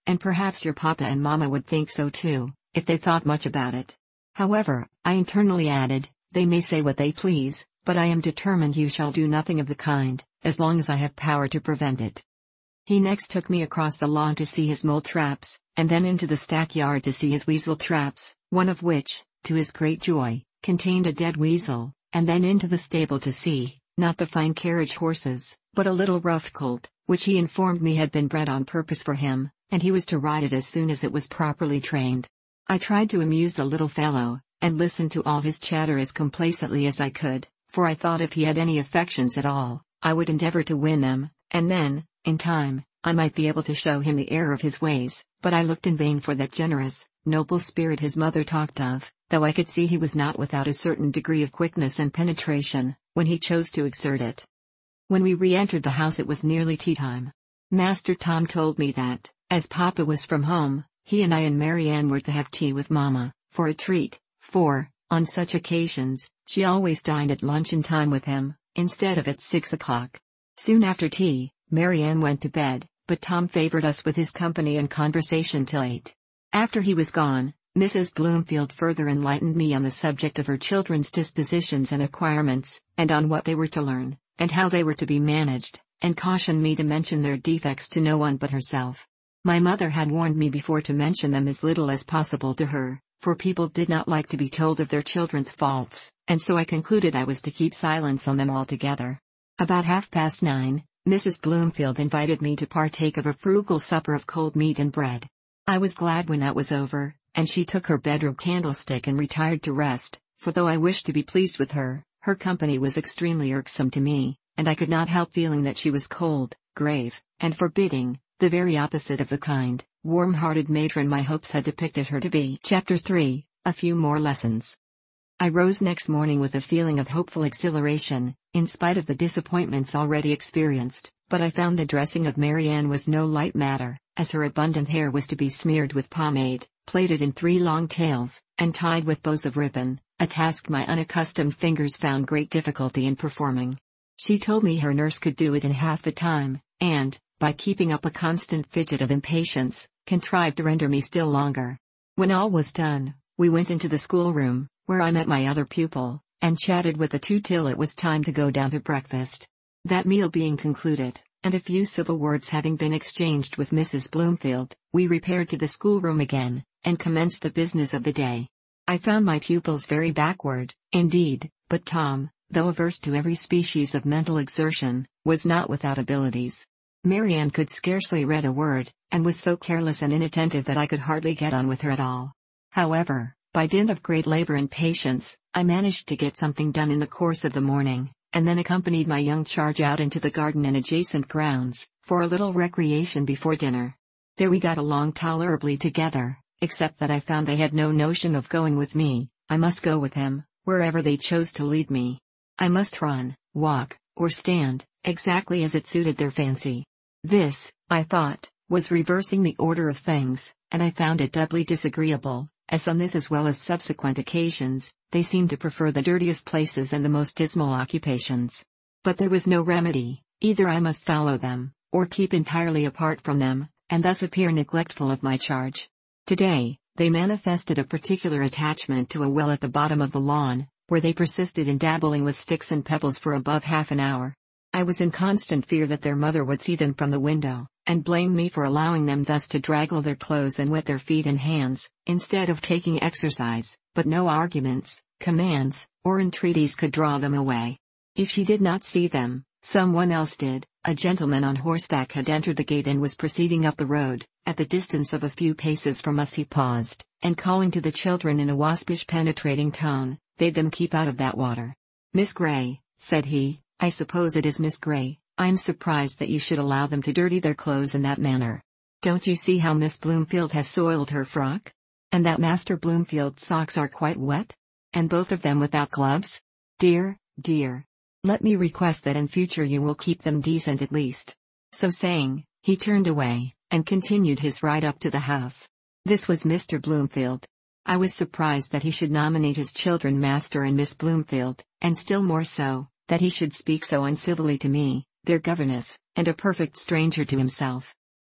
and perhaps your papa and mama would think so too, if they thought much about it. However, I internally added, they may say what they please, but I am determined you shall do nothing of the kind, as long as I have power to prevent it. He next took me across the lawn to see his mole traps, and then into the stackyard to see his weasel traps, one of which, to his great joy, contained a dead weasel, and then into the stable to see, not the fine carriage horses, but a little rough colt, which he informed me had been bred on purpose for him, and he was to ride it as soon as it was properly trained. I tried to amuse the little fellow, and listened to all his chatter as complacently as I could, for I thought if he had any affections at all, I would endeavor to win them, and then, in time, I might be able to show him the error of his ways, but I looked in vain for that generous, noble spirit his mother talked of, though I could see he was not without a certain degree of quickness and penetration, when he chose to exert it. When we re-entered the house it was nearly tea time. Master Tom told me that, as Papa was from home, he and I and Mary Ann were to have tea with Mama, for a treat, for, on such occasions, she always dined at luncheon time with him, instead of at 6 o'clock. Soon after tea, Mary Ann went to bed, but Tom favored us with his company and conversation till 8. After he was gone, Mrs. Bloomfield further enlightened me on the subject of her children's dispositions and acquirements, and on what they were to learn, and how they were to be managed, and cautioned me to mention their defects to no one but herself. My mother had warned me before to mention them as little as possible to her, for people did not like to be told of their children's faults, and so I concluded I was to keep silence on them altogether. About 9:30, Mrs. Bloomfield invited me to partake of a frugal supper of cold meat and bread. I was glad when that was over, and she took her bedroom candlestick and retired to rest, for though I wished to be pleased with her, her company was extremely irksome to me, and I could not help feeling that she was cold, grave, and forbidding, the very opposite of the kind, warm-hearted matron my hopes had depicted her to be. Chapter 3, A Few More Lessons. I rose next morning with a feeling of hopeful exhilaration, in spite of the disappointments already experienced, but I found the dressing of Mary Ann was no light matter, as her abundant hair was to be smeared with pomade, plaited in 3 long tails, and tied with bows of ribbon, a task my unaccustomed fingers found great difficulty in performing. She told me her nurse could do it in half the time, and, by keeping up a constant fidget of impatience, contrived to render me still longer. When all was done, we went into the schoolroom, where I met my other pupil, and chatted with the two till it was time to go down to breakfast. That meal being concluded, and a few civil words having been exchanged with Mrs. Bloomfield, we repaired to the schoolroom again, and commenced the business of the day. I found my pupils very backward, indeed, but Tom, though averse to every species of mental exertion, was not without abilities. Mary Ann could scarcely read a word, and was so careless and inattentive that I could hardly get on with her at all. However, by dint of great labor and patience, I managed to get something done in the course of the morning, and then accompanied my young charge out into the garden and adjacent grounds, for a little recreation before dinner. There we got along tolerably together, except that I found they had no notion of going with me. I must go with him, wherever they chose to lead me. I must run, walk, or stand, exactly as it suited their fancy. This, I thought, was reversing the order of things, and I found it doubly disagreeable, as on this as well as subsequent occasions, they seemed to prefer the dirtiest places and the most dismal occupations. But there was no remedy, either I must follow them, or keep entirely apart from them, and thus appear neglectful of my charge. Today, they manifested a particular attachment to a well at the bottom of the lawn, where they persisted in dabbling with sticks and pebbles for above half an hour. I was in constant fear that their mother would see them from the window, and blame me for allowing them thus to draggle their clothes and wet their feet and hands, instead of taking exercise, but no arguments, commands, or entreaties could draw them away. If she did not see them, someone else did. A gentleman on horseback had entered the gate and was proceeding up the road. At the distance of a few paces from us he paused, and calling to the children in a waspish penetrating tone, bade them keep out of that water. "Miss Gray," said he, "I suppose it is Miss Gray, I am surprised that you should allow them to dirty their clothes in that manner. Don't you see how Miss Bloomfield has soiled her frock? And that Master Bloomfield's socks are quite wet? And both of them without gloves? Dear, dear. Let me request that in future you will keep them decent at least." So saying, he turned away, and continued his ride up to the house. This was Mr. Bloomfield. I was surprised that he should nominate his children Master and Miss Bloomfield, and still more so, that he should speak so uncivilly to me, their governess, and a perfect stranger to himself.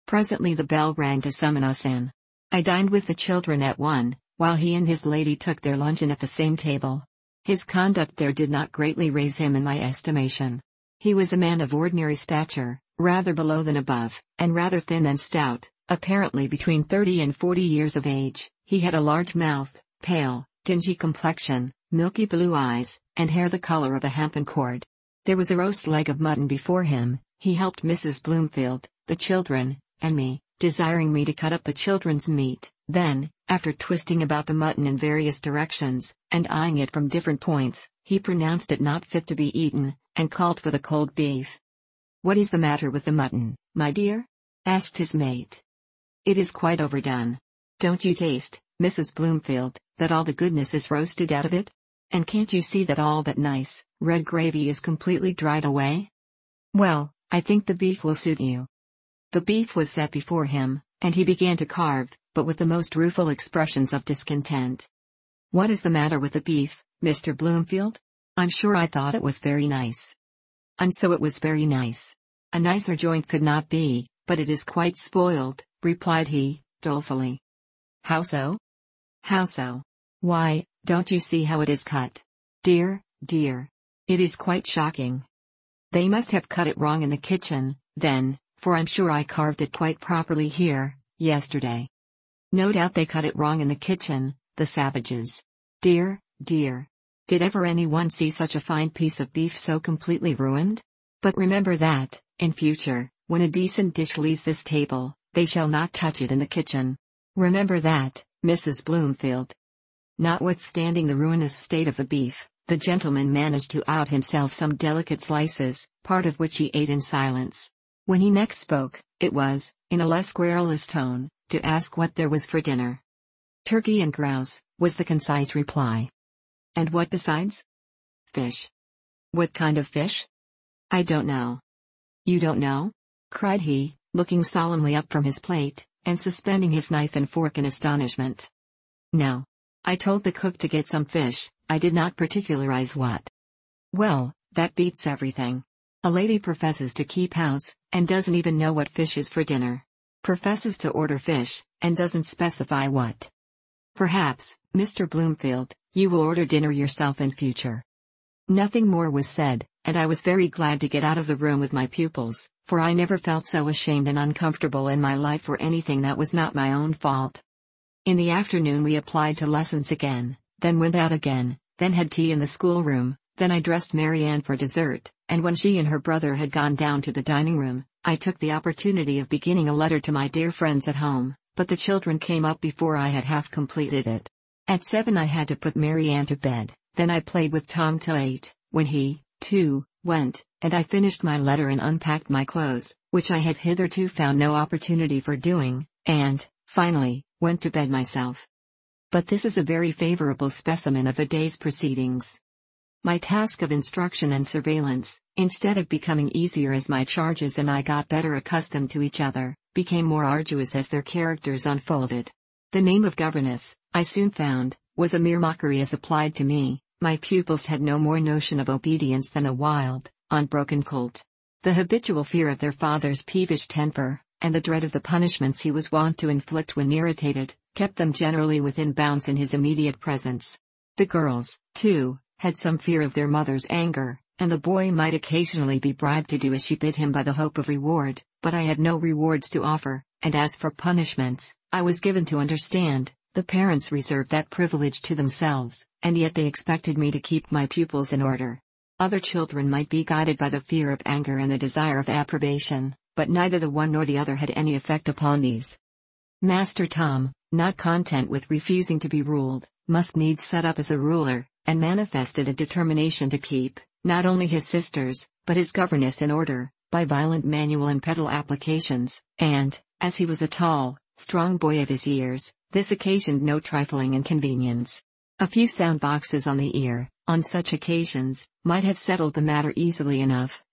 Presently the bell rang to summon us in. I dined with the children at one, while he and his lady took their luncheon at the same table. His conduct there did not greatly raise him in my estimation. He was a man of ordinary stature, rather below than above, and rather thin than stout, apparently between 30 and 40 years of age. He had a large mouth, pale, dingy complexion, milky blue eyes, and hair the color of a hempen cord. There was a roast leg of mutton before him. He helped Mrs. Bloomfield, the children, and me, desiring me to cut up the children's meat. Then, after twisting about the mutton in various directions, and eyeing it from different points, he pronounced it not fit to be eaten, and called for the cold beef. "What is the matter with the mutton, my dear?" asked his mate. "It is quite overdone. Don't you taste, Mrs. Bloomfield, that all the goodness is roasted out of it? And can't you see that all that nice, red gravy is completely dried away? Well, I think the beef will suit you." The beef was set before him, and he began to carve, but with the most rueful expressions of discontent. "What is the matter with the beef, Mr. Bloomfield? I'm sure I thought it was very nice." "And so it was very nice. A nicer joint could not be, but it is quite spoiled," replied he, dolefully. "How so?" "How so? Why, don't you see how it is cut? Dear, dear. It is quite shocking. They must have cut it wrong in the kitchen, then, for I'm sure I carved it quite properly here, yesterday. No doubt they cut it wrong in the kitchen, the savages. Dear, dear. Did ever anyone see such a fine piece of beef so completely ruined? But remember that, in future, when a decent dish leaves this table, they shall not touch it in the kitchen. Remember that, Mrs. Bloomfield." Notwithstanding the ruinous state of the beef, the gentleman managed to out himself some delicate slices, part of which he ate in silence. When he next spoke, it was, in a less querulous tone, to ask what there was for dinner. "Turkey and grouse," was the concise reply. "And what besides?" "Fish." "What kind of fish?" "I don't know." "You don't know?" cried he, looking solemnly up from his plate, and suspending his knife and fork in astonishment. "No. I told the cook to get some fish, I did not particularize what." "Well, that beats everything. A lady professes to keep house, and doesn't even know what fish is for dinner. Professes to order fish, and doesn't specify what. Perhaps, Mr. Bloomfield, you will order dinner yourself in future." Nothing more was said, and I was very glad to get out of the room with my pupils, for I never felt so ashamed and uncomfortable in my life for anything that was not my own fault. In the afternoon we applied to lessons again, then went out again, then had tea in the schoolroom, then I dressed Marianne for dessert, and when she and her brother had gone down to the dining room, I took the opportunity of beginning a letter to my dear friends at home, but the children came up before I had half completed it. At 7 I had to put Marianne to bed, then I played with Tom till 8, when he, too, went, and I finished my letter and unpacked my clothes, which I had hitherto found no opportunity for doing, and, finally, went to bed myself. But this is a very favorable specimen of a day's proceedings. My task of instruction and surveillance, instead of becoming easier as my charges and I got better accustomed to each other, became more arduous as their characters unfolded. The name of governess, I soon found, was a mere mockery as applied to me. My pupils had no more notion of obedience than a wild, unbroken colt. The habitual fear of their father's peevish temper, and the dread of the punishments he was wont to inflict when irritated, kept them generally within bounds in his immediate presence. The girls, too, had some fear of their mother's anger, and the boy might occasionally be bribed to do as she bid him by the hope of reward, but I had no rewards to offer, and as for punishments, I was given to understand, the parents reserved that privilege to themselves, and yet they expected me to keep my pupils in order. Other children might be guided by the fear of anger and the desire of approbation, but neither the one nor the other had any effect upon these. Master Tom, not content with refusing to be ruled, must needs set up as a ruler, and manifested a determination to keep, not only his sisters, but his governess in order, by violent manual and pedal applications, and, as he was a tall, strong boy of his years, this occasioned no trifling inconvenience. A few sound boxes on the ear, on such occasions, might have settled the matter easily enough,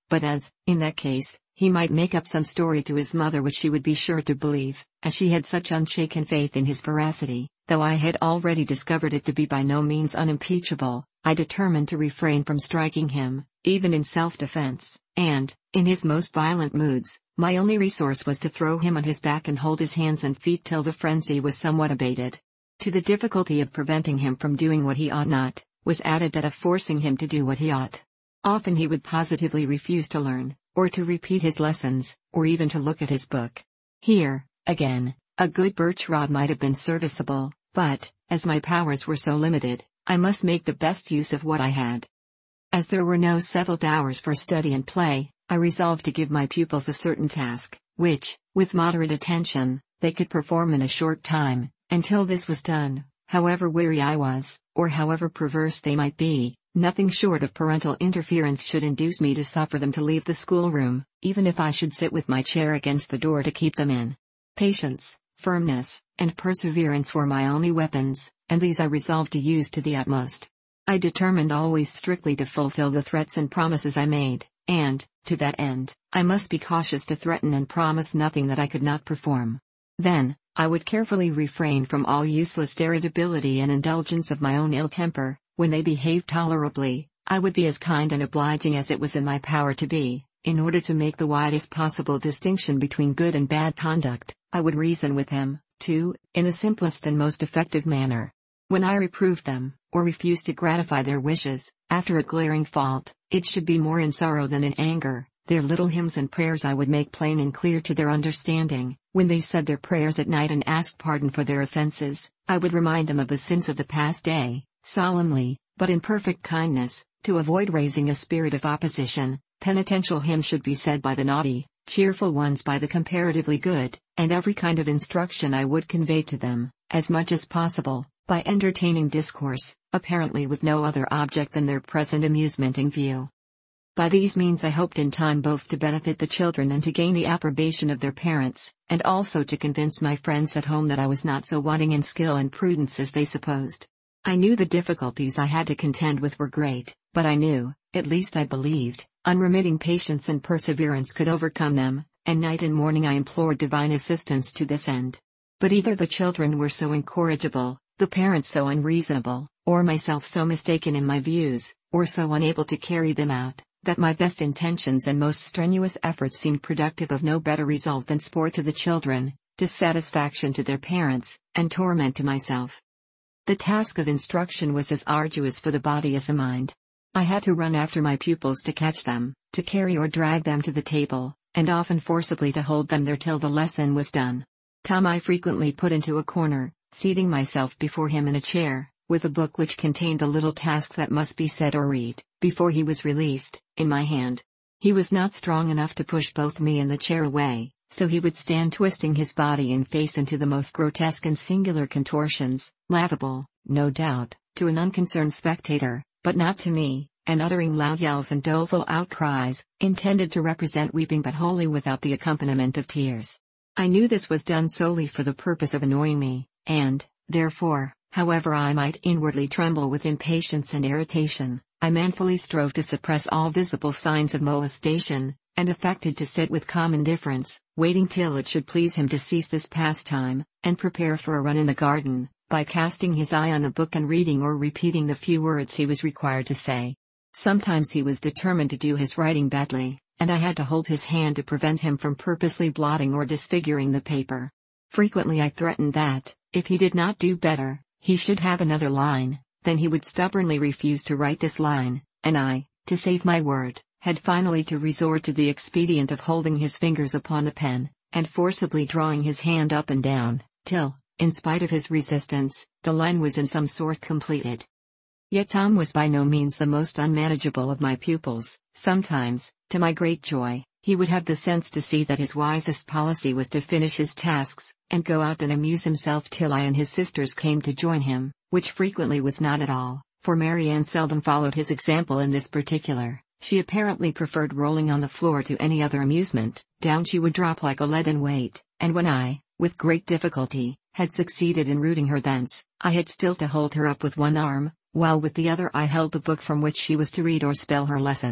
but as, in that case, he might make up some story to his mother which she would be sure to believe, as she had such unshaken faith in his veracity, though I had already discovered it to be by no means unimpeachable. I determined to refrain from striking him, even in self-defense, and, in his most violent moods, my only resource was to throw him on his back and hold his hands and feet till the frenzy was somewhat abated. To the difficulty of preventing him from doing what he ought not, was added that of forcing him to do what he ought. Often he would positively refuse to learn, or to repeat his lessons, or even to look at his book. Here, again, a good birch rod might have been serviceable, but, as my powers were so limited, I must make the best use of what I had. As there were no settled hours for study and play, I resolved to give my pupils a certain task, which, with moderate attention, they could perform in a short time. Until this was done, however weary I was, or however perverse they might be, nothing short of parental interference should induce me to suffer them to leave the schoolroom, even if I should sit with my chair against the door to keep them in. Patience, firmness, and perseverance were my only weapons, and these I resolved to use to the utmost. I determined always strictly to fulfill the threats and promises I made, and, to that end, I must be cautious to threaten and promise nothing that I could not perform. Then, I would carefully refrain from all useless irritability and indulgence of my own ill temper. When they behaved tolerably, I would be as kind and obliging as it was in my power to be. In order to make the widest possible distinction between good and bad conduct, I would reason with them, too, in the simplest and most effective manner. When I reproved them, or refused to gratify their wishes, after a glaring fault, it should be more in sorrow than in anger. Their little hymns and prayers I would make plain and clear to their understanding. When they said their prayers at night and asked pardon for their offenses, I would remind them of the sins of the past day, solemnly, but in perfect kindness, to avoid raising a spirit of opposition. Penitential hymns should be said by the naughty, cheerful ones by the comparatively good, and every kind of instruction I would convey to them, as much as possible, by entertaining discourse, apparently with no other object than their present amusement in view. By these means I hoped in time both to benefit the children and to gain the approbation of their parents, and also to convince my friends at home that I was not so wanting in skill and prudence as they supposed. I knew the difficulties I had to contend with were great, but I knew, at least I believed, unremitting patience and perseverance could overcome them, and night and morning I implored divine assistance to this end. But either the children were so incorrigible, the parents so unreasonable, or myself so mistaken in my views, or so unable to carry them out, that my best intentions and most strenuous efforts seemed productive of no better result than sport to the children, dissatisfaction to their parents, and torment to myself. The task of instruction was as arduous for the body as the mind. I had to run after my pupils to catch them, to carry or drag them to the table, and often forcibly to hold them there till the lesson was done. Tom I frequently put into a corner, seating myself before him in a chair, with a book which contained the little task that must be said or read, before he was released, in my hand. He was not strong enough to push both me and the chair away, so he would stand twisting his body and face into the most grotesque and singular contortions, laughable, no doubt, to an unconcerned spectator, but not to me, and uttering loud yells and doleful outcries, intended to represent weeping but wholly without the accompaniment of tears. I knew this was done solely for the purpose of annoying me, and, therefore, however I might inwardly tremble with impatience and irritation, I manfully strove to suppress all visible signs of molestation, and affected to sit with calm indifference, waiting till it should please him to cease this pastime, and prepare for a run in the garden, by casting his eye on the book and reading or repeating the few words he was required to say. Sometimes he was determined to do his writing badly, and I had to hold his hand to prevent him from purposely blotting or disfiguring the paper. Frequently I threatened that, if he did not do better, he should have another line. Then he would stubbornly refuse to write this line, and I, to save my word, had finally to resort to the expedient of holding his fingers upon the pen, and forcibly drawing his hand up and down, till, in spite of his resistance, the line was in some sort completed. Yet Tom was by no means the most unmanageable of my pupils. Sometimes, to my great joy, he would have the sense to see that his wisest policy was to finish his tasks, and go out and amuse himself till I and his sisters came to join him, which frequently was not at all, for Marianne seldom followed his example in this particular. She apparently preferred rolling on the floor to any other amusement. Down she would drop like a leaden weight, and when I, with great difficulty, had succeeded in rooting her thence, I had still to hold her up with one arm, while with the other I held the book from which she was to read or spell her lesson.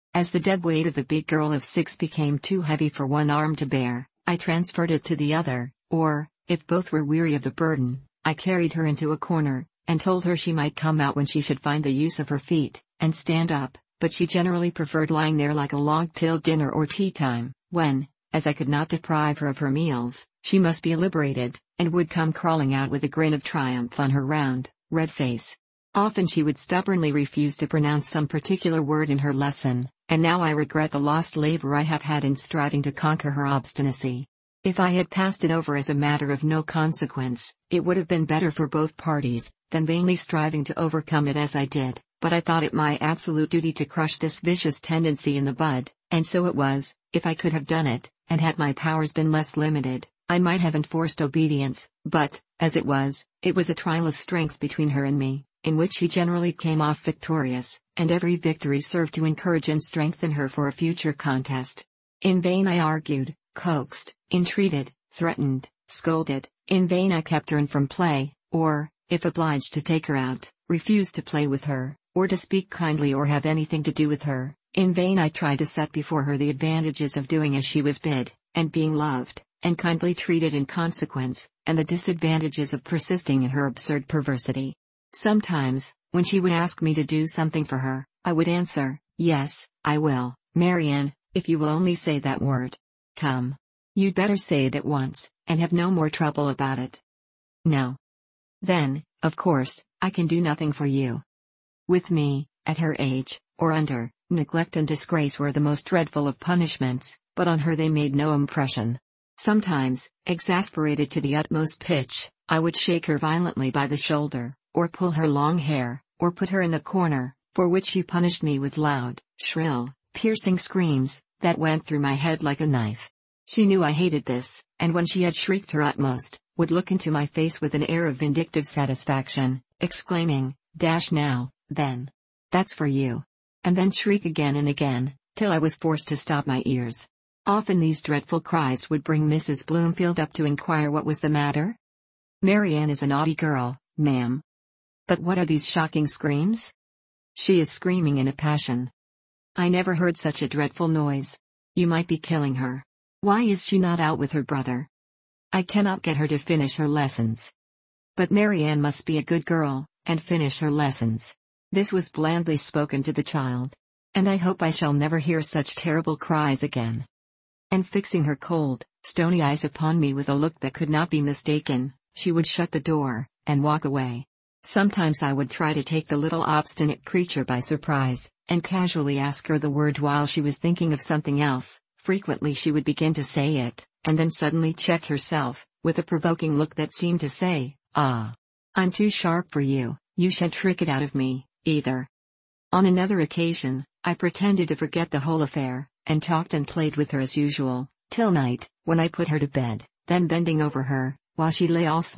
As the dead weight of the big girl of 6 became too heavy for one arm to bear, I transferred it to the other, or, if both were weary of the burden, I carried her into a corner, and told her she might come out when she should find the use of her feet, and stand up, but she generally preferred lying there like a log till dinner or tea time, when, as I could not deprive her of her meals, she must be liberated, and would come crawling out with a grin of triumph on her round, red face. Often she would stubbornly refuse to pronounce some particular word in her lesson, and now I regret the lost labor I have had in striving to conquer her obstinacy. If I had passed it over as a matter of no consequence, it would have been better for both parties, than vainly striving to overcome it as I did, but I thought it my absolute duty to crush this vicious tendency in the bud, and so it was. If I could have done it, and had my powers been less limited, I might have enforced obedience, but, as it was a trial of strength between her and me, in which she generally came off victorious, and every victory served to encourage and strengthen her for a future contest. In vain I argued, coaxed, entreated, threatened, scolded. In vain I kept her in from play, or, if obliged to take her out, refused to play with her, or to speak kindly or have anything to do with her. In vain I tried to set before her the advantages of doing as she was bid, and being loved, and kindly treated in consequence, and the disadvantages of persisting in her absurd perversity. Sometimes, when she would ask me to do something for her, I would answer, "Yes, I will, Marianne, if you will only say that word. Come. You'd better say it at once, and have no more trouble about it." "No. Then, of course, I can do nothing for you." With me, at her age, or under, neglect and disgrace were the most dreadful of punishments, but on her they made no impression. Sometimes, exasperated to the utmost pitch, I would shake her violently by the shoulder, or pull her long hair, or put her in the corner, for which she punished me with loud, shrill, piercing screams, that went through my head like a knife. She knew I hated this, and when she had shrieked her utmost, would look into my face with an air of vindictive satisfaction, exclaiming, "Dash now, then. That's for you." And then shriek again and again, till I was forced to stop my ears. Often these dreadful cries would bring Mrs. Bloomfield up to inquire what was the matter. "Marianne is a naughty girl, ma'am." "But what are these shocking screams?" "She is screaming in a passion." "I never heard such a dreadful noise. You might be killing her. Why is she not out with her brother?" "I cannot get her to finish her lessons." "But Marianne must be a good girl, and finish her lessons." This was blandly spoken to the child. "And I hope I shall never hear such terrible cries again." And fixing her cold, stony eyes upon me with a look that could not be mistaken, she would shut the door, and walk away. Sometimes I would try to take the little obstinate creature by surprise, and casually ask her the word while she was thinking of something else. Frequently she would begin to say it, and then suddenly check herself, with a provoking look that seemed to say, "Ah, I'm too sharp for you, you shan't trick it out of me, either." On another occasion, I pretended to forget the whole affair, and talked and played with her as usual, till night, when I put her to bed, then bending over her, while she lay all